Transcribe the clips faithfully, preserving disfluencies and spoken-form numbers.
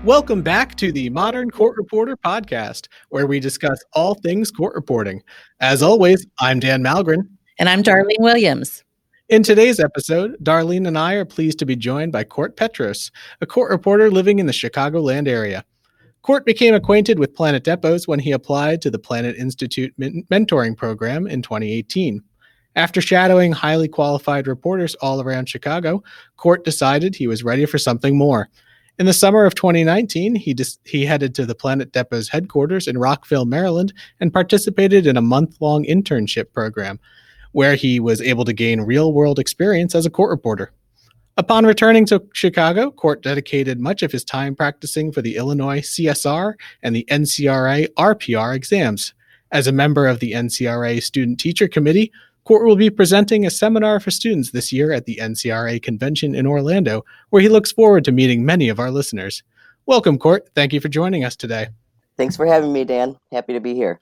Welcome back to the Modern Court Reporter podcast, where we discuss all things court reporting. As always, I'm Dan Malgren. And I'm Darlene Williams. In today's episode, Darlene and I are pleased to be joined by Court Petros, a court reporter living in the Chicagoland area. Court became acquainted with Planet Depos when he applied to the Planet Institute men- mentoring program in twenty eighteen. After shadowing highly qualified reporters all around Chicago, Court decided he was ready for something more. In the summer of twenty nineteen, he dis- he headed to the Planet Depot's headquarters in Rockville, Maryland, and participated in a month-long internship program, where he was able to gain real-world experience as a court reporter. Upon returning to Chicago, Court dedicated much of his time practicing for the Illinois C S R and the N C R A R P R exams. As a member of the N C R A Student Teacher Committee, Court will be presenting a seminar for students this year at the N C R A convention in Orlando, where he looks forward to meeting many of our listeners. Welcome, Court. Thank you for joining us today. Thanks for having me, Dan. Happy to be here.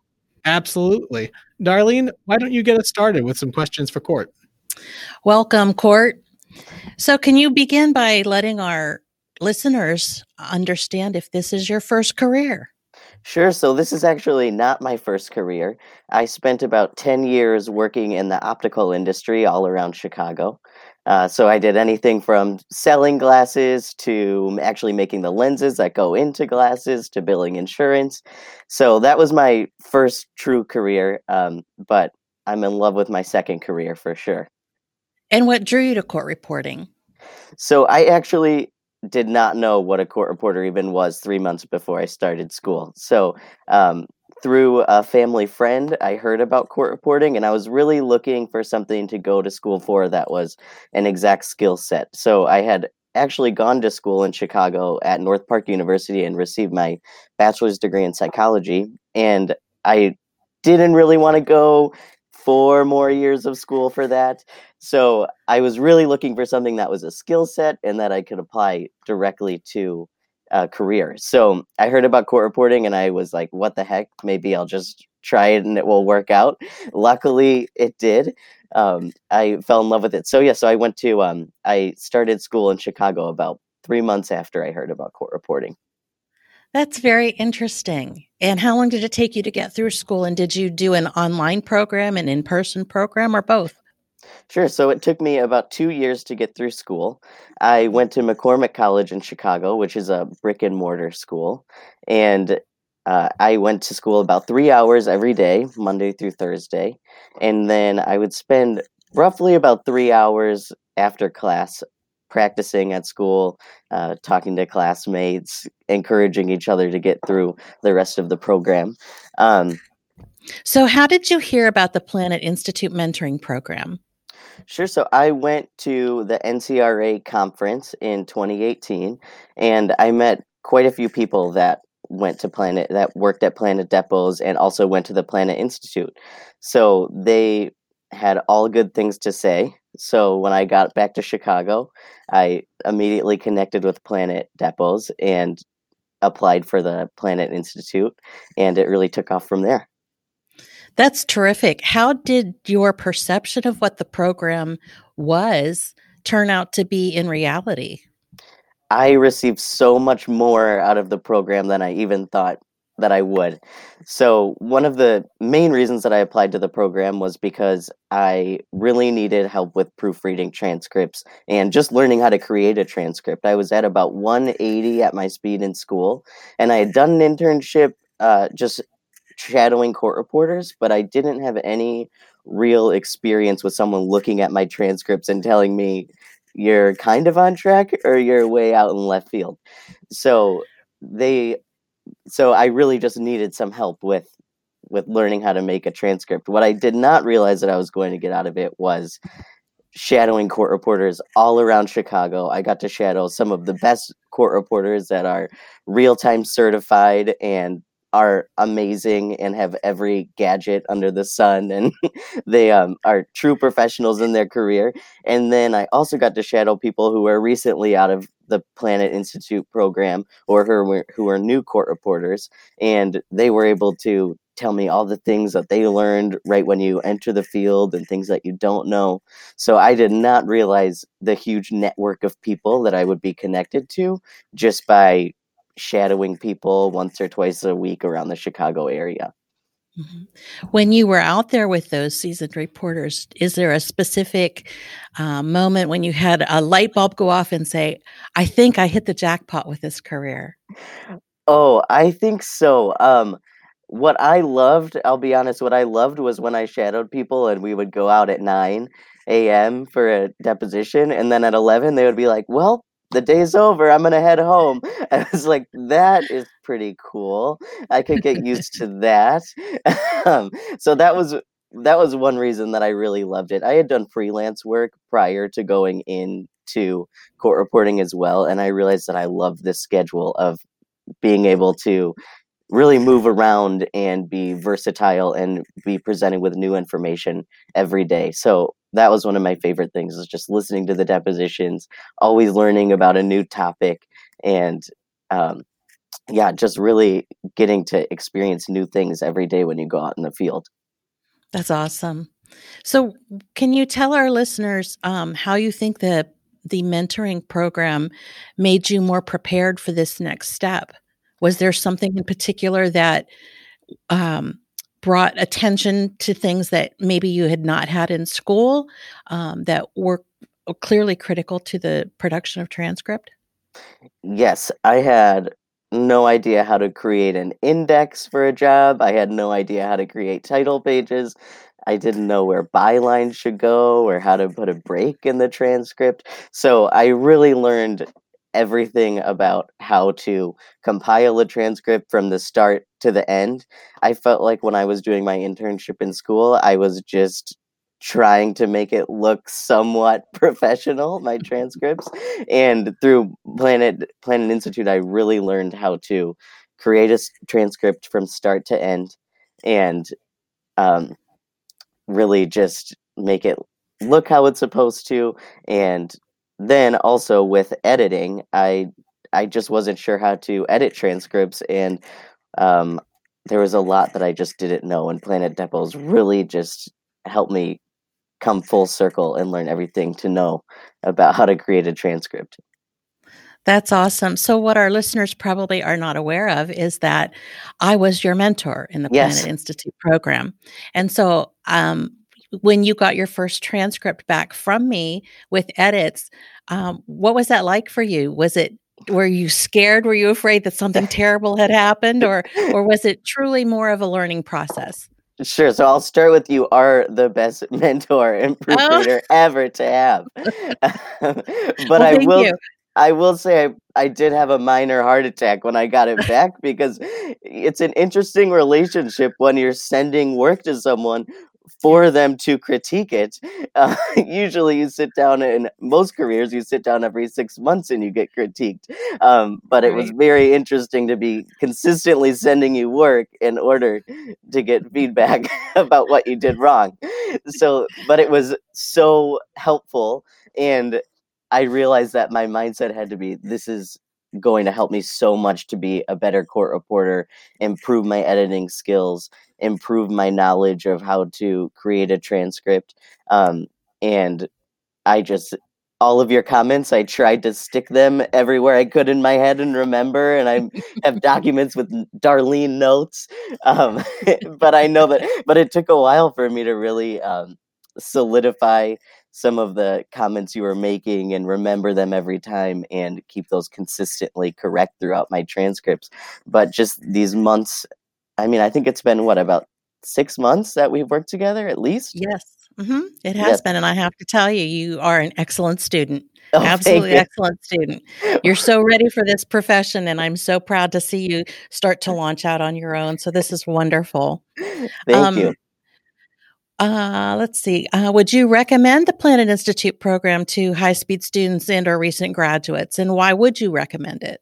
Absolutely. Darlene, why don't you get us started with some questions for Court? Welcome, Court. So can you begin by letting our listeners understand if this is your first career? Sure. So this is actually not my first career. I spent about ten years working in the optical industry all around Chicago. Uh, so I did anything from selling glasses to actually making the lenses that go into glasses to billing insurance. So that was my first true career, um, but I'm in love with my second career for sure. And what drew you to court reporting? So I actually did not know what a court reporter even was three months before I started school. So um, through a family friend, I heard about court reporting, and I was really looking for something to go to school for that was an exact skill set. So I had actually gone to school in Chicago at North Park University and received my bachelor's degree in psychology. And I didn't really want to go four more years of school for that. So I was really looking for something that was a skill set and that I could apply directly to a career. So I heard about court reporting and I was like, what the heck? Maybe I'll just try it and it will work out. Luckily, it did. Um, I fell in love with it. So yeah, so I went to, um, I started school in Chicago about three months after I heard about court reporting. That's very interesting. And how long did it take you to get through school? And did you do an online program, an in-person program, or both? Sure. So it took me about two years to get through school. I went to McCormick College in Chicago, which is a brick and mortar school. And uh, I went to school about three hours every day, Monday through Thursday. And then I would spend roughly about three hours after class practicing at school, uh, talking to classmates, encouraging each other to get through the rest of the program. Um, so how did you hear about the Planet Institute mentoring program? Sure. So I went to the N C R A conference in twenty eighteen, and I met quite a few people that went to Planet, that worked at Planet Depos and also went to the Planet Institute. So they had all good things to say. So when I got back to Chicago, I immediately connected with Planet Depos and applied for the Planet Institute, and it really took off from there. That's terrific. How did your perception of what the program was turn out to be in reality? I received so much more out of the program than I even thought that I would. So one of the main reasons that I applied to the program was because I really needed help with proofreading transcripts and just learning how to create a transcript. I was at about one eighty at my speed in school, and I had done an internship uh, just shadowing court reporters, but I didn't have any real experience with someone looking at my transcripts and telling me you're kind of on track or you're way out in left field. So they So I really just needed some help with with learning how to make a transcript. What I did not realize that I was going to get out of it was shadowing court reporters all around Chicago. I got to shadow some of the best court reporters that are real-time certified and are amazing and have every gadget under the sun, and they um, are true professionals in their career. And then I also got to shadow people who are recently out of the Planet Institute program or who were, who are new court reporters, and they were able to tell me all the things that they learned right when you enter the field and things that you don't know. So I did not realize the huge network of people that I would be connected to just by shadowing people once or twice a week around the Chicago area. Mhm. When you were out there with those seasoned reporters, is there a specific uh, moment when you had a light bulb go off and say, I think I hit the jackpot with this career? Oh, I think so. Um, what I loved, I'll be honest, what I loved was when I shadowed people and we would go out at nine a.m. for a deposition, and then at eleven they would be like, well, the day's over, I'm gonna head home. I was like, that is pretty cool. I could get used to that. um, so that was that was one reason that I really loved it. I had done freelance work prior to going into court reporting as well, and I realized that I loved this schedule of being able to really move around and be versatile and be presented with new information every day. So that was one of my favorite things, is just listening to the depositions, always learning about a new topic, and um, yeah, just really getting to experience new things every day when you go out in the field. That's awesome. So, can you tell our listeners um, how you think the the mentoring program made you more prepared for this next step? Was there something in particular that um, brought attention to things that maybe you had not had in school um, that were clearly critical to the production of transcript? Yes, I had no idea how to create an index for a job. I had no idea how to create title pages. I didn't know where bylines should go or how to put a break in the transcript. So I really learned everything about how to compile a transcript from the start to the end. I felt like when I was doing my internship in school, I was just trying to make it look somewhat professional, my transcripts. And through Planet Planet Institute, I really learned how to create a s- transcript from start to end, and um, really just make it look how it's supposed to. And then also with editing, I I just wasn't sure how to edit transcripts, and um, there was a lot that I just didn't know. And Planet Depots really just helped me come full circle and learn everything to know about how to create a transcript. That's awesome. So, what our listeners probably are not aware of is that I was your mentor in the Planet Yes. Institute program. And so, um, when you got your first transcript back from me with edits, um, what was that like for you? Was it, were you scared? Were you afraid that something terrible had happened, or or was it truly more of a learning process? Sure. So I'll start with, you are the best mentor and Oh, proofreader ever to have. But well, I thank will you. I will say I, I did have a minor heart attack when I got it back, because it's an interesting relationship when you're sending work to someone for them to critique it. Uh, usually you sit down, in most careers, you sit down every six months and you get critiqued. Um, but it was Right. very interesting to be consistently sending you work in order to get feedback about what you did wrong. So, but it was so helpful, and I realized that my mindset had to be, this is going to help me so much to be a better court reporter, improve my editing skills, improve my knowledge of how to create a transcript. Um, and I just, all of your comments, I tried to stick them everywhere I could in my head and remember. And I have documents with Darlene notes. Um, but I know that, but it took a while for me to really um, solidify some of the comments you were making and remember them every time and keep those consistently correct throughout my transcripts. But just these months, I mean, I think it's been what, about six months that we've worked together at least? Yes. hmm It Yes. has been. And I have to tell you, you are an excellent student. Oh, thank Absolutely you. excellent student. You're so ready for this profession, and I'm so proud to see you start to launch out on your own. So this is wonderful. Thank you. Um, uh, let's see. Uh, would you recommend the Planet Institute program to high-speed students and or recent graduates? And why would you recommend it?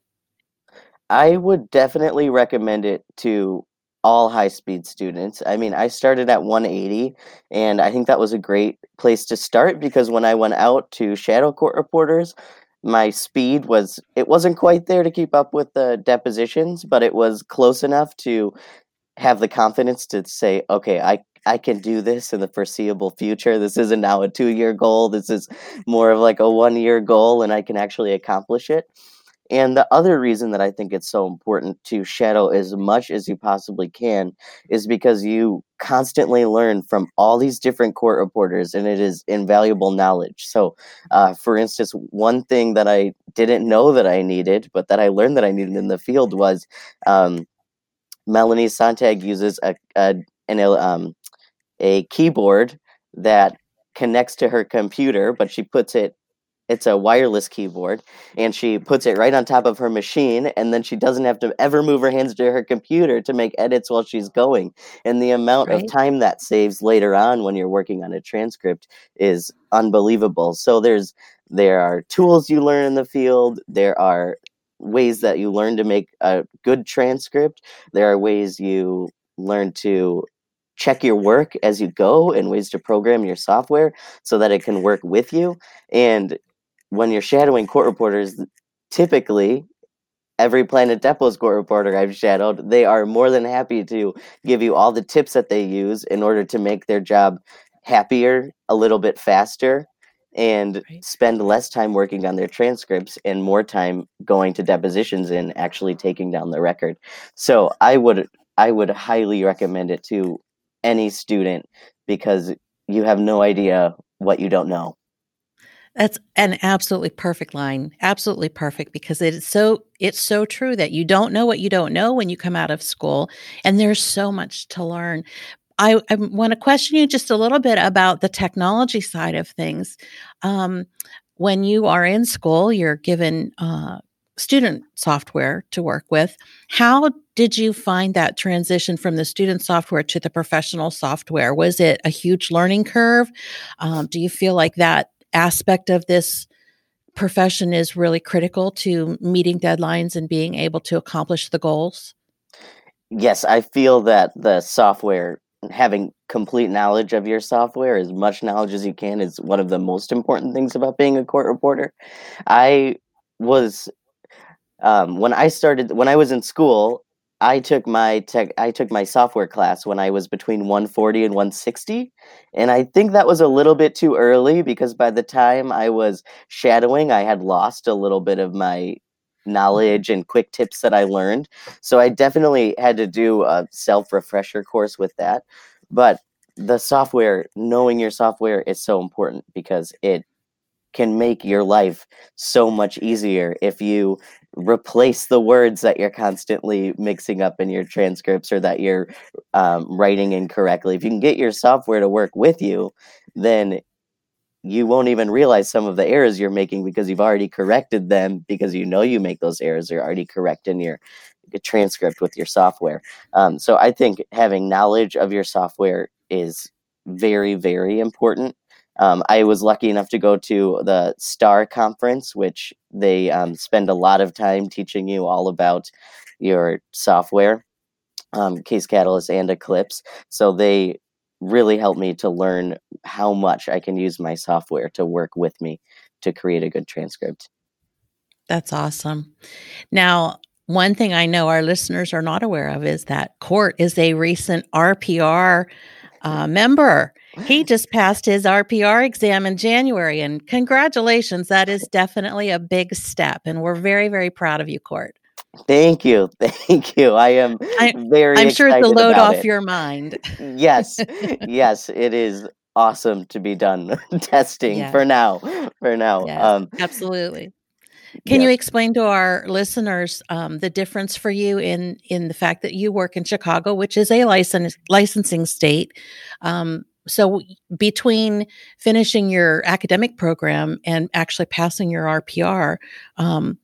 I would definitely recommend it to all high speed students. I mean, I started at one eighty, and I think that was a great place to start, because when I went out to shadow court reporters, my speed was, it wasn't quite there to keep up with the depositions, but it was close enough to have the confidence to say, okay, I I can do this in the foreseeable future. This isn't now a two year goal. This is more of like a one year goal, and I can actually accomplish it. And the other reason that I think it's so important to shadow as much as you possibly can is because you constantly learn from all these different court reporters, and it is invaluable knowledge. So, uh, for instance, one thing that I didn't know that I needed, but that I learned that I needed in the field was um, Melanie Sontag uses a, a an um, a keyboard that connects to her computer, but she puts it, it's a wireless keyboard, and she puts it right on top of her machine, and then she doesn't have to ever move her hands to her computer to make edits while she's going. And the amount Right. of time that saves later on when you're working on a transcript is unbelievable. So there's there are tools you learn in the field, there are ways that you learn to make a good transcript, there are ways you learn to check your work as you go, and ways to program your software so that it can work with you. And when you're shadowing court reporters, typically every Planet Depots court reporter I've shadowed, they are more than happy to give you all the tips that they use in order to make their job happier, a little bit faster, and Right. spend less time working on their transcripts and more time going to depositions and actually taking down the record. So I would I would highly recommend it to any student, because you have no idea what you don't know. That's an absolutely perfect line. Absolutely perfect, because it is so it's so true that you don't know what you don't know when you come out of school, and there's so much to learn. I, I want to question you just a little bit about the technology side of things. Um, when you are in school, you're given uh, student software to work with. How did you find that transition from the student software to the professional software? Was it a huge learning curve? Um, do you feel like that aspect of this profession is really critical to meeting deadlines and being able to accomplish the goals? Yes, I feel that the software, having complete knowledge of your software, as much knowledge as you can, is one of the most important things about being a court reporter. I was um, when I started when I was in school, I took my tech I took my software class when I was between one forty and one sixty, and I think that was a little bit too early, because by the time I was shadowing, I had lost a little bit of my knowledge and quick tips that I learned. So I definitely had to do a self-refresher course with that. But the software, knowing your software is so important, because it can make your life so much easier if you replace the words that you're constantly mixing up in your transcripts, or that you're um, writing incorrectly. If you can get your software to work with you, then you won't even realize some of the errors you're making, because you've already corrected them, because you know you make those errors. They're already correct in your transcript with your software. Um, so I think having knowledge of your software is very, very important. Um, I was lucky enough to go to the STAR conference, which they um, spend a lot of time teaching you all about your software, um, Case Catalyst and Eclipse. So they really helped me to learn how much I can use my software to work with me to create a good transcript. That's awesome. Now, one thing I know our listeners are not aware of is that Court is a recent R P R uh, member. He just passed his R P R exam in January, and congratulations. That is definitely a big step, and we're very, very proud of you, Court. Thank you. Thank you. I am I, very I'm sure excited it's a load about off it. your mind. Yes. Yes, it is awesome to be done testing Yeah. for now. For now. Yes, Um, absolutely. Can yes. you explain to our listeners um, the difference for you in in the fact that you work in Chicago, which is a license licensing state? Um, so between finishing your academic program and actually passing your R P R, um,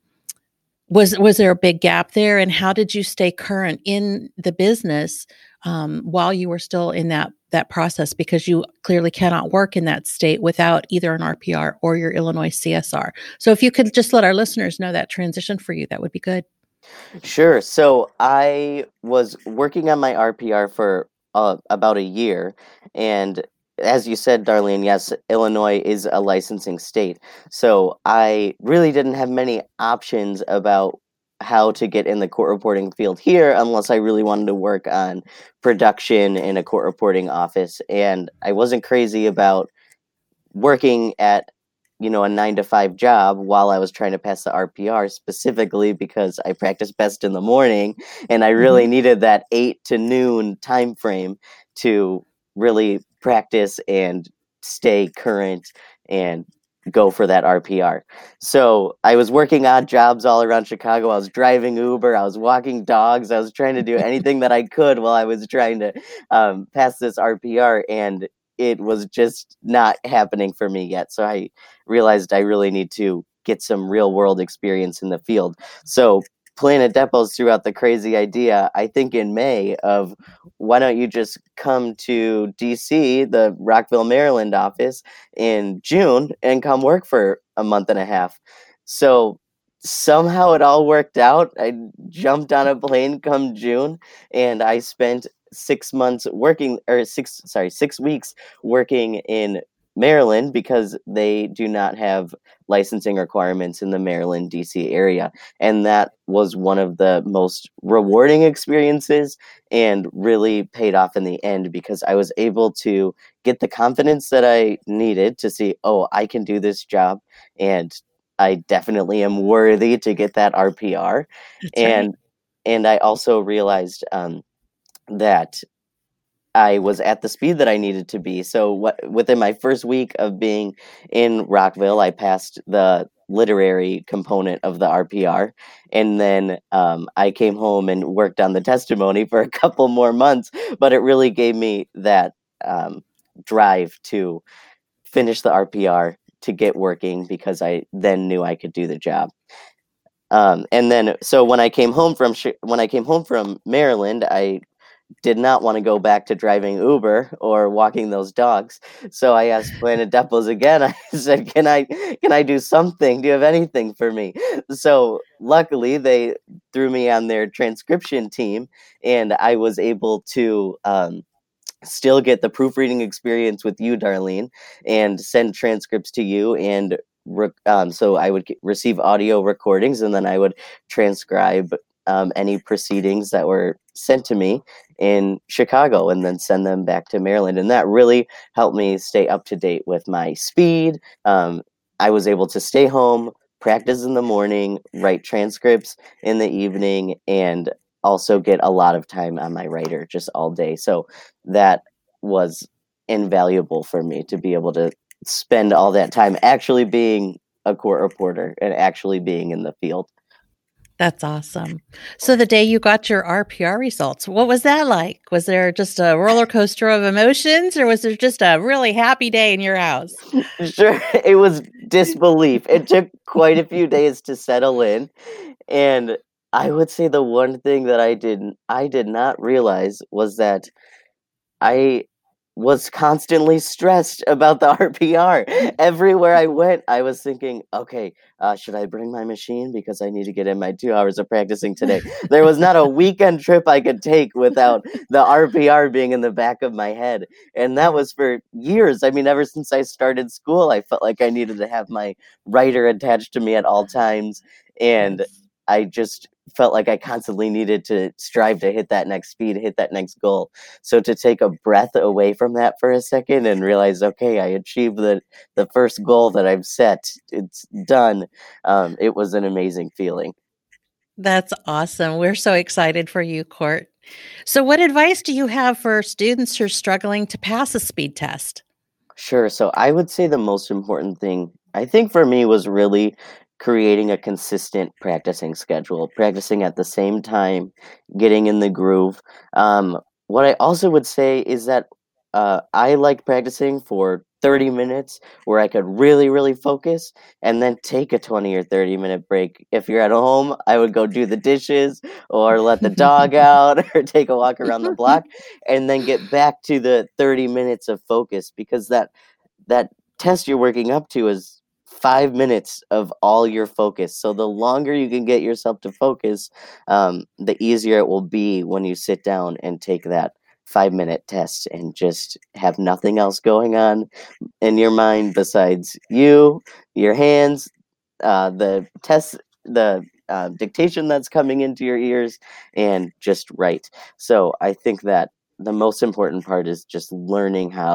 was was there a big gap there? And how did you stay current in the business um, while you were still in that that process? Because you clearly cannot work in that state without either an R P R or your Illinois C S R. So if you could just let our listeners know that transition for you, that would be good. Sure. So I was working on my R P R for uh, about a year. And as you said, Darlene, yes, Illinois is a licensing state. So I really didn't have many options about how to get in the court reporting field here, unless I really wanted to work on production in a court reporting office. And I wasn't crazy about working at you know, a nine to five job while I was trying to pass the R P R, specifically because I practice best in the morning, and I really Mhm. needed that eight to noon time frame to really practice and stay current and go for that R P R. So I was working odd jobs all around Chicago. I was driving Uber. I was walking dogs. I was trying to do anything that I could while I was trying to um, pass this R P R, and it was just not happening for me yet. So I realized I really need to get some real world experience in the field. So Planet Depots threw out the crazy idea, I think in May, of why don't you just come to D C, the Rockville, Maryland office in June and come work for a month and a half. So somehow it all worked out. I jumped on a plane come June, and I spent six months working, or six, sorry, six weeks working in Maryland, because they do not have licensing requirements in the Maryland, D C area. And that was one of the most rewarding experiences and really paid off in the end, because I was able to get the confidence that I needed to see, oh, I can do this job, and I definitely am worthy to get that R P R. That's right. And and I also realized um, that I was at the speed that I needed to be. So what, within my first week of being in Rockville, I passed the literary component of the R P R, and then um, I came home and worked on the testimony for a couple more months. But it really gave me that um, drive to finish the R P R, to get working, because I then knew I could do the job. Um, and then, so when I came home from Chi- when I came home from Maryland, I did not want to go back to driving Uber or walking those dogs. So I asked Planet Depots again. I said, "Can I can I do something? Do you have anything for me?" So luckily, they threw me on their transcription team, and I was able to um, still get the proofreading experience with you, Darlene, and send transcripts to you. And re- um, so I would receive audio recordings, and then I would transcribe um, any proceedings that were sent to me in Chicago, and then send them back to Maryland. And that really helped me stay up to date with my speed. Um, I was able to stay home, practice in the morning, write transcripts in the evening, and also get a lot of time on my writer just all day. So that was invaluable for me, to be able to spend all that time actually being a court reporter and actually being in the field. That's awesome. So the day you got your R P R results, what was that like? Was there just a roller coaster of emotions, or was there just a really happy day in your house? Sure, it was disbelief. It took quite a few days to settle in, and I would say the one thing that I didn't I did not realize was that I was constantly stressed about the R P R. Everywhere I went, I was thinking, okay, uh, should I bring my machine? Because I need to get in my two hours of practicing today. There was not a weekend trip I could take without the R P R being in the back of my head. And that was for years. I mean, ever since I started school, I felt like I needed to have my writer attached to me at all times. And Yes. I just felt like I constantly needed to strive to hit that next speed, hit that next goal. So to take a breath away from that for a second and realize, okay, I achieved the the first goal that I've set. It's done. Um, it was an amazing feeling. That's awesome. We're so excited for you, Court. So what advice do you have for students who are struggling to pass a speed test? Sure. So I would say the most important thing, I think for me, was really creating a consistent practicing schedule, practicing at the same time, getting in the groove. Um, what I also would say is that uh, I like practicing for thirty minutes where I could really, really focus, and then take a twenty or thirty minute break. If you're at home, I would go do the dishes or let the dog out or take a walk around the block, and then get back to the thirty minutes of focus, because that that test you're working up to is five minutes of all your focus. So the longer you can get yourself to focus, um, the easier it will be when you sit down and take that five minute test and just have nothing else going on in your mind besides you, your hands, uh, the test, the uh, dictation that's coming into your ears, and just write. So I think that the most important part is just learning how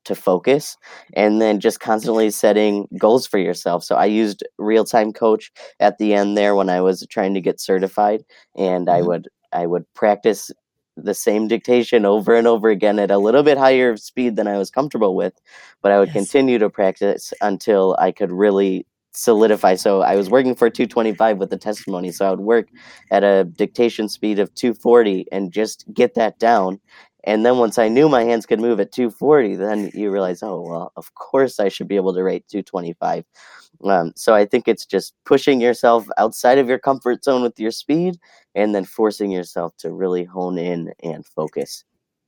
to focus, and then just constantly setting goals for yourself. So I used Real-Time Coach at the end there when I was trying to get certified, and mm-hmm. I would I would practice the same dictation over and over again at a little bit higher speed than I was comfortable with, but I would yes. continue to practice until I could really solidify. So I was working for two twenty-five with the testimony, so I would work at a dictation speed of two forty and just get that down. And then once I knew my hands could move at two forty, then you realize, oh, well, of course I should be able to write two twenty-five. Um, so I think it's just pushing yourself outside of your comfort zone with your speed, and then forcing yourself to really hone in and focus.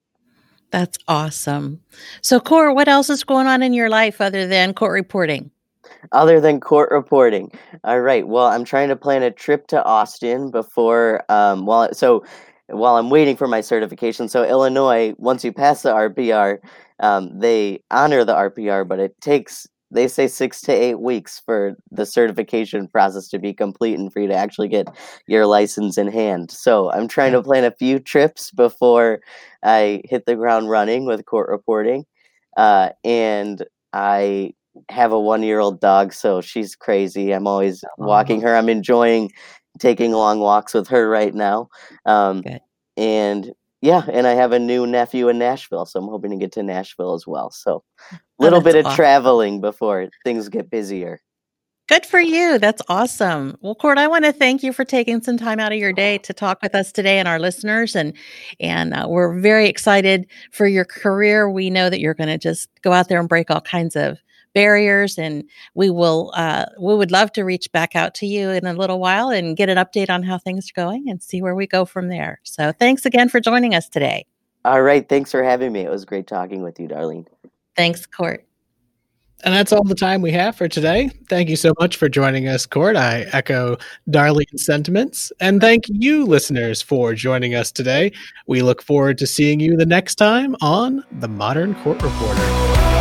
That's awesome. So, Court, what else is going on in your life other than court reporting? Other than court reporting. All right. Well, I'm trying to plan a trip to Austin before, um, while, so while I'm waiting for my certification. So Illinois, once you pass the R P R, um, they honor the R P R, but it takes, they say six to eight weeks for the certification process to be complete and for you to actually get your license in hand. So I'm trying to plan a few trips before I hit the ground running with court reporting. Uh, and I have a one-year-old dog, so she's crazy. I'm always walking her. I'm enjoying taking long walks with her right now. Um, okay. And yeah, and I have a new nephew in Nashville, so I'm hoping to get to Nashville as well. So a little oh, bit of awesome. traveling before things get busier. Good for you. That's awesome. Well, Court, I want to thank you for taking some time out of your day to talk with us today and our listeners. And and uh, we're very excited for your career. We know that you're going to just go out there and break all kinds of barriers, and we will uh, we would love to reach back out to you in a little while and get an update on how things are going and see where we go from there. So thanks again for joining us today. All right. Thanks for having me. It was great talking with you, Darlene. Thanks, Court. And that's all the time we have for today. Thank you so much for joining us, Court. I echo Darlene's sentiments. And thank you, listeners, for joining us today. We look forward to seeing you the next time on The Modern Court Reporter.